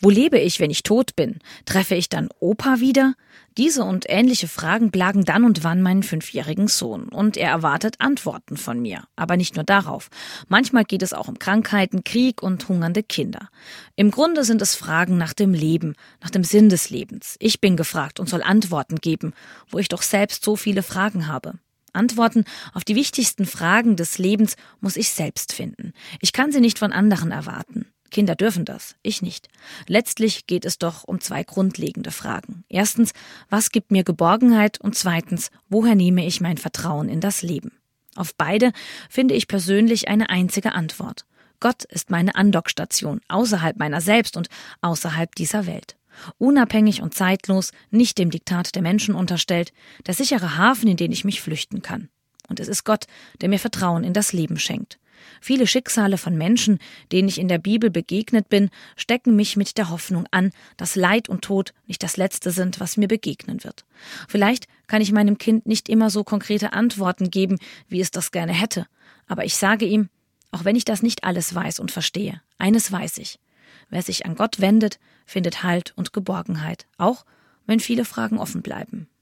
Wo lebe ich, wenn ich tot bin? Treffe ich dann Opa wieder? Diese und ähnliche Fragen plagen dann und wann meinen 5-jährigen Sohn. Und er erwartet Antworten von mir. Aber nicht nur darauf. Manchmal geht es auch um Krankheiten, Krieg und hungernde Kinder. Im Grunde sind es Fragen nach dem Leben, nach dem Sinn des Lebens. Ich bin gefragt und soll Antworten geben, wo ich doch selbst so viele Fragen habe. Antworten auf die wichtigsten Fragen des Lebens muss ich selbst finden. Ich kann sie nicht von anderen erwarten. Kinder dürfen das, ich nicht. Letztlich geht es doch um 2 grundlegende Fragen. Erstens, was gibt mir Geborgenheit? Und zweitens, woher nehme ich mein Vertrauen in das Leben? Auf beide finde ich persönlich eine einzige Antwort. Gott ist meine Andockstation, außerhalb meiner selbst und außerhalb dieser Welt. Unabhängig und zeitlos, nicht dem Diktat der Menschen unterstellt, der sichere Hafen, in den ich mich flüchten kann. Und es ist Gott, der mir Vertrauen in das Leben schenkt. Viele Schicksale von Menschen, denen ich in der Bibel begegnet bin, stecken mich mit der Hoffnung an, dass Leid und Tod nicht das Letzte sind, was mir begegnen wird. Vielleicht kann ich meinem Kind nicht immer so konkrete Antworten geben, wie es das gerne hätte, aber ich sage ihm, auch wenn ich das nicht alles weiß und verstehe, eines weiß ich: Wer sich an Gott wendet, findet Halt und Geborgenheit, auch wenn viele Fragen offen bleiben.